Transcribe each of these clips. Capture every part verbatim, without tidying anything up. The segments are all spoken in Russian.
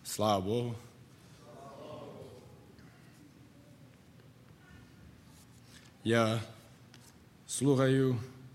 Слава Богу. Я слухаю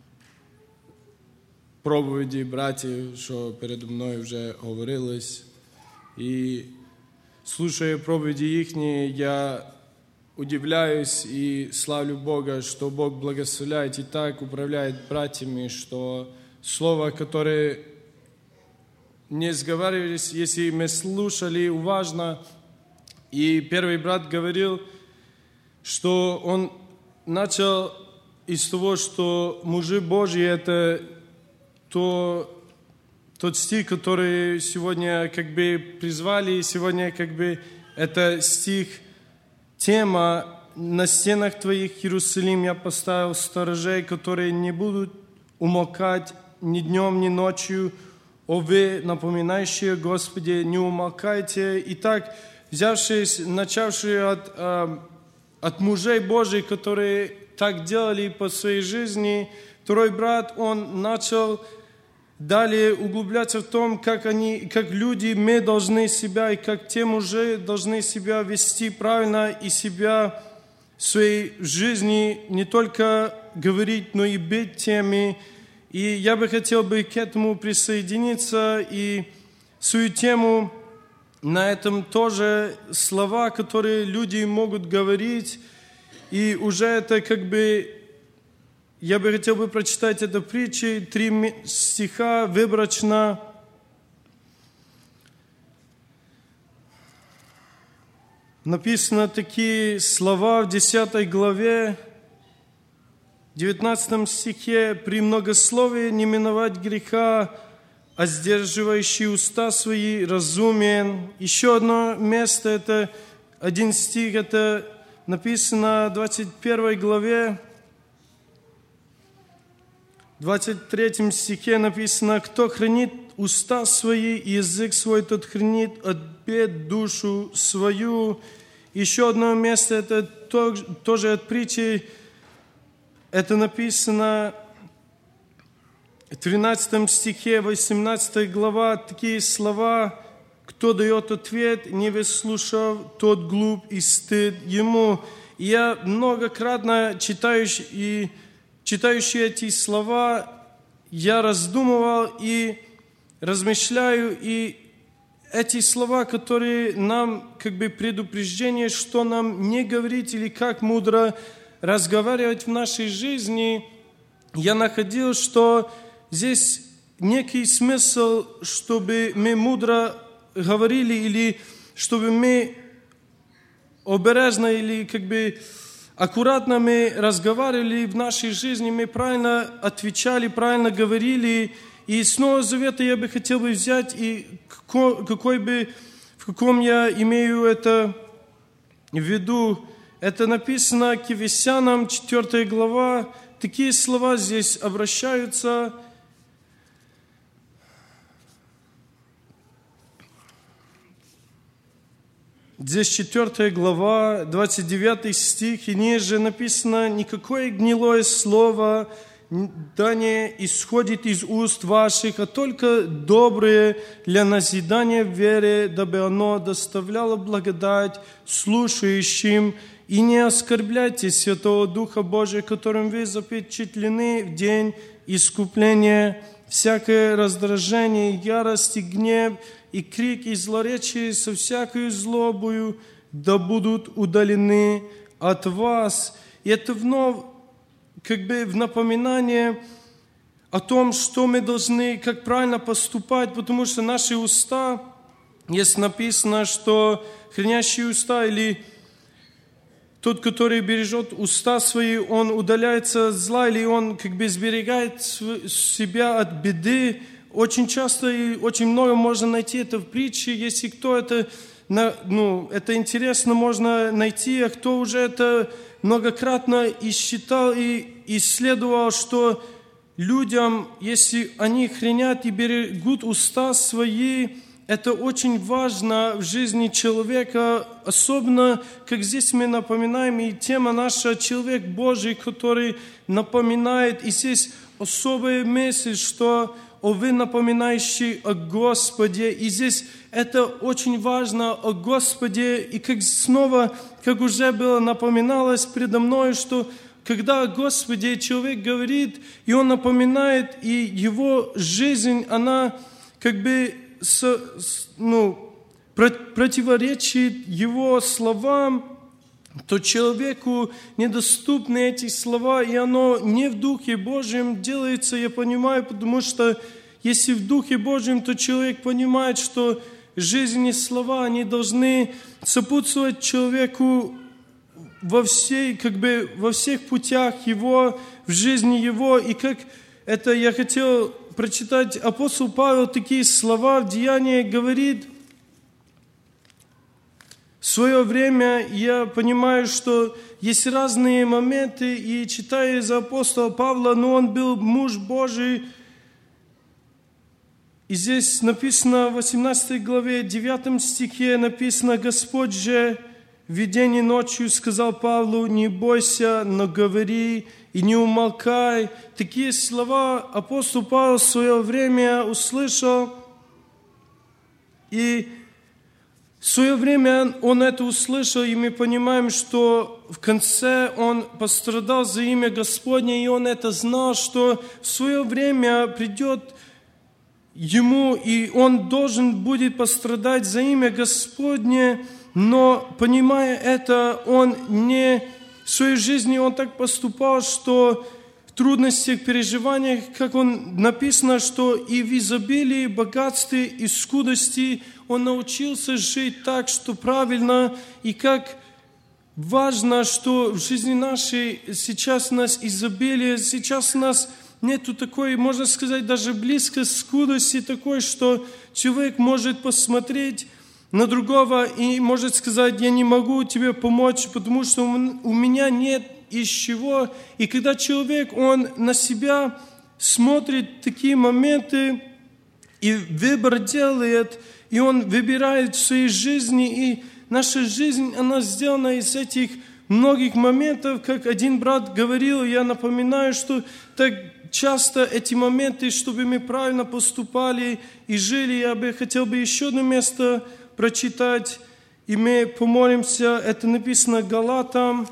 проповіді братів, що передо мною вже говорились, і слушая проповіді їхні, я удивляюсь и славлю Бога, что Бог благословляет и так управляет братьями, что слово, которое не сговаривались, если мы слушали уважно, и первый брат говорил, что он начал из того, что мужи Божьи — это то, тот стих, который сегодня как бы призвали, и сегодня как бы это стих, тема «На стенах твоих, Иерусалим, я поставил сторожей, которые не будут умолкать ни днем, ни ночью. О вы, напоминающие Господи, не умолкайте». Итак, взявшись, начавшие от, э, от мужей Божьих, которые так делали по своей жизни, второй брат, он начал далее углубляться в том, как они, как люди, мы должны себя, и как те мужи должны себя вести правильно, и себя в своей жизни не только говорить, но и быть теми. И я бы хотел бы к этому присоединиться, и свою тему на этом тоже слова, которые люди могут говорить, и уже это как бы... Я бы хотел бы прочитать эту притчу, три стиха выборочно. Написано такие слова в десятой главе, девятнадцатом стихе. «При многословии не миновать греха, а сдерживающий уста свои разумен». Еще одно место, это один стих, это написано в двадцать первой главе, в двадцать третьем стихе написано: «Кто хранит уста свои, и язык свой, тот хранит от бед душу свою». Еще одно место, это тоже от притчи, это написано в тринадцатом стихе, восемнадцатой глава, такие слова: «Кто дает ответ, не выслушав, тот глуп и стыд ему». И я многократно читающий и Читающий эти слова, я раздумывал и размышляю, и эти слова, которые нам как бы предупреждение, что нам не говорить или как мудро разговаривать в нашей жизни, я находил, что здесь некий смысл, чтобы мы мудро говорили, или чтобы мы обережно или как бы аккуратно мы разговаривали в нашей жизни, мы правильно отвечали, правильно говорили. И с Нового Завета я бы хотел бы взять, и какой бы, в каком я имею это в виду. Это написано к Ефесянам, четвёртая глава. Такие слова здесь обращаются. Здесь четвёртая глава, двадцать девятый стих, и ниже написано: «Никакое гнилое слово да не исходит из уст ваших, а только доброе для назидания в вере, дабы оно доставляло благодать слушающим. И не оскорбляйте Святого Духа Божия, которым вы запечатлены в день искупления. Всякое раздражение, ярость и гнев, и крик, и злоречие со всякою злобою да будут удалены от вас». И это вновь как бы в напоминание о том, что мы должны, как правильно поступать, потому что наши уста, есть написано, что хранящие уста или тот, который бережет уста свои, он удаляется от зла, или он как бы сберегает себя от беды. Очень часто и очень много можно найти это в притче. Если кто это, ну, это интересно, можно найти, а кто уже это многократно и считал, и исследовал, что людям, если они хранят и берегут уста свои, это очень важно в жизни человека, особенно, как здесь мы напоминаем, и тема наша «Человек Божий», который напоминает, и здесь особая мысль, что «О вы, напоминающие о Господе». И здесь это очень важно, о Господе. И как снова, как уже было напоминалось передо мной, что когда о Господе человек говорит, и он напоминает, и его жизнь, она как бы со, ну, противоречит его словам, то человеку недоступны эти слова, и оно не в Духе Божьем делается, я понимаю, потому что если в Духе Божьем, то человек понимает, что жизнь и слова, они должны сопутствовать человеку во всей, как бы, во всех путях его, в жизни его. И как это я хотел прочитать, апостол Павел такие слова в Деяниях говорит: в свое время я понимаю, что есть разные моменты, и читая из апостола Павла, но он был муж Божий. И здесь написано в восемнадцатой главе, девятом стихе написано: «Господь же в видении ночью сказал Павлу: не бойся, но говори и не умолкай». Такие слова апостол Павел в свое время услышал, и в свое время он это услышал, и мы понимаем, что в конце он пострадал за имя Господне, и он это знал, что в свое время придет ему, и он должен будет пострадать за имя Господне, но, понимая это, он не в своей жизни он так поступал, что в трудностях, переживаниях, как он написано, что и в изобилии, богатстве, и скудости он научился жить так, что правильно, и как важно, что в жизни нашей сейчас у нас изобилие, сейчас у нас нету такой, можно сказать, даже близко скудости такой, что человек может посмотреть на другого и может сказать: я не могу тебе помочь, потому что у меня нет из чего. И когда человек, он на себя смотрит такие моменты и выбор делает, и он выбирает в своей жизни, и наша жизнь, она сделана из этих многих моментов, как один брат говорил, я напоминаю, что так часто эти моменты, чтобы мы правильно поступали и жили. Я бы хотел бы еще одно место прочитать, и мы помолимся. Это написано Галатам,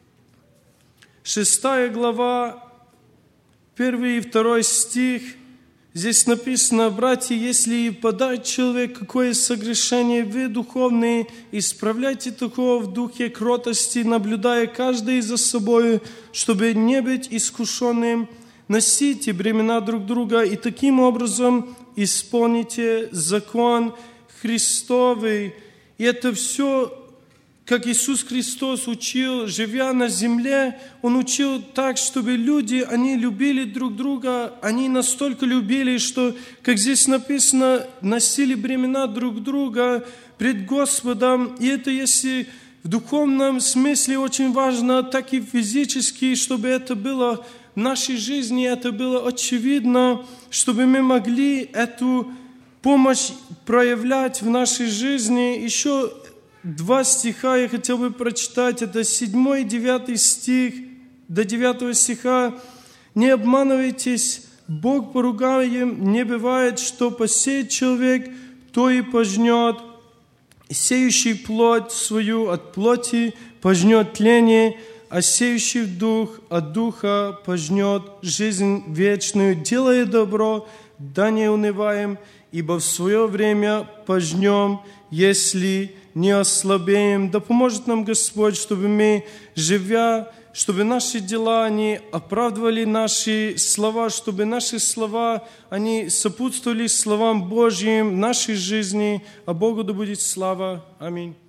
шестая глава, первый и второй стих. Здесь написано: «Братья, если подать человек какое согрешение, вы, духовные, исправляйте такого в духе кротости, наблюдая каждый за собой, чтобы не быть искушенным. Носите бремена друг друга, и таким образом исполните закон Христовый». И это все, как Иисус Христос учил, живя на земле, Он учил так, чтобы люди, они любили друг друга, они настолько любили, что, как здесь написано, носили бремена друг друга пред Господом. И это, если в духовном смысле очень важно, так и физически, чтобы это было в нашей жизни, это было очевидно, чтобы мы могли эту помощь проявлять в нашей жизни. Еще два стиха я хотел бы прочитать. Это седьмой и девятый стих, до девятого стиха. «Не обманывайтесь, Бог поругаем не бывает, что посеет человек, то и пожнет. Сеющий плоть свою от плоти пожнет тление, а сеющий в дух от духа пожнет жизнь вечную. Делая добро, да не унываем, ибо в свое время пожнем, если не ослабеем». Да поможет нам Господь, чтобы мы, живя, чтобы наши дела, они оправдывали наши слова, чтобы наши слова, они сопутствовали словам Божьим в нашей жизни, а Богу да будет слава. Аминь.